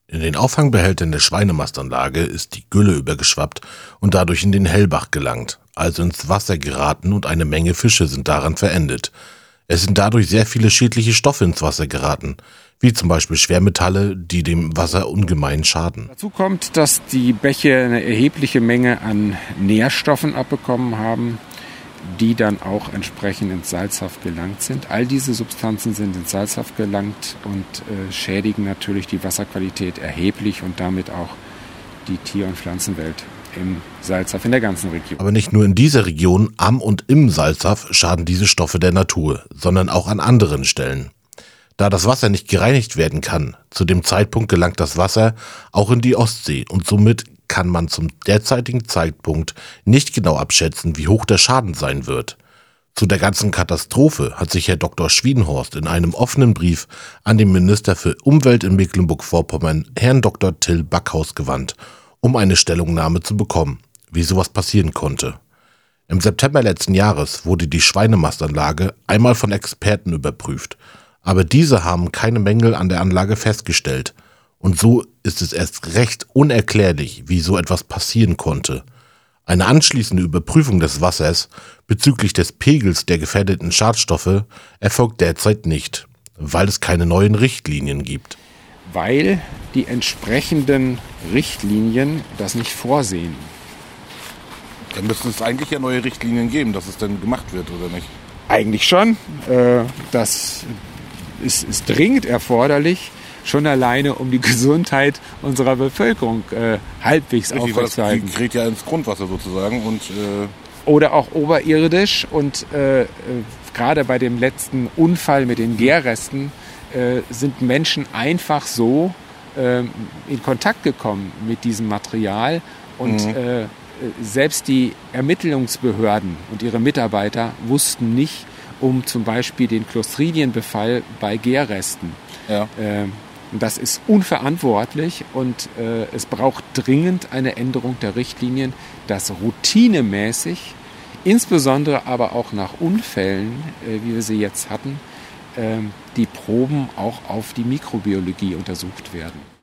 In den Auffangbehältern der Schweinemastanlage ist die Gülle übergeschwappt und dadurch in den Hellbach gelangt, also ins Wasser geraten, und eine Menge Fische sind daran verendet. Es sind dadurch sehr viele schädliche Stoffe ins Wasser geraten, wie zum Beispiel Schwermetalle, die dem Wasser ungemein schaden. Dazu kommt, dass die Bäche eine erhebliche Menge an Nährstoffen abbekommen haben, die dann auch entsprechend ins Salzhaft gelangt sind. All diese Substanzen sind ins Salzhaft gelangt und schädigen natürlich die Wasserqualität erheblich und damit auch die Tier- und Pflanzenwelt im Salzhaft in der ganzen Region. Aber nicht nur in dieser Region am und im Salzhaft schaden diese Stoffe der Natur, sondern auch an anderen Stellen. Da das Wasser nicht gereinigt werden kann, zu dem Zeitpunkt gelangt das Wasser auch in die Ostsee und somit kann man zum derzeitigen Zeitpunkt nicht genau abschätzen, wie hoch der Schaden sein wird. Zu der ganzen Katastrophe hat sich Herr Dr. Schwiedenhorst in einem offenen Brief an den Minister für Umwelt in Mecklenburg-Vorpommern, Herrn Dr. Till Backhaus, gewandt, um eine Stellungnahme zu bekommen, wie sowas passieren konnte. Im September letzten Jahres wurde die Schweinemastanlage einmal von Experten überprüft, aber diese haben keine Mängel an der Anlage festgestellt. Und so ist es erst recht unerklärlich, wie so etwas passieren konnte. Eine anschließende Überprüfung des Wassers bezüglich des Pegels der gefährdeten Schadstoffe erfolgt derzeit nicht, weil es keine neuen Richtlinien gibt. Weil die entsprechenden Richtlinien das nicht vorsehen. Dann müsste es eigentlich ja neue Richtlinien geben, dass es dann gemacht wird, oder nicht? Eigentlich schon. Das ist dringend erforderlich. Schon alleine, um die Gesundheit unserer Bevölkerung halbwegs aufrechtzuerhalten. Die gerät ja ins Grundwasser sozusagen. Oder auch oberirdisch. Und gerade bei dem letzten Unfall mit den Gärresten sind Menschen einfach so in Kontakt gekommen mit diesem Material. Und selbst die Ermittlungsbehörden und ihre Mitarbeiter wussten nicht um zum Beispiel den Clostridienbefall bei Gärresten. Ja. Das ist unverantwortlich und es braucht dringend eine Änderung der Richtlinien, dass routinemäßig, insbesondere aber auch nach Unfällen, wie wir sie jetzt hatten, die Proben auch auf die Mikrobiologie untersucht werden.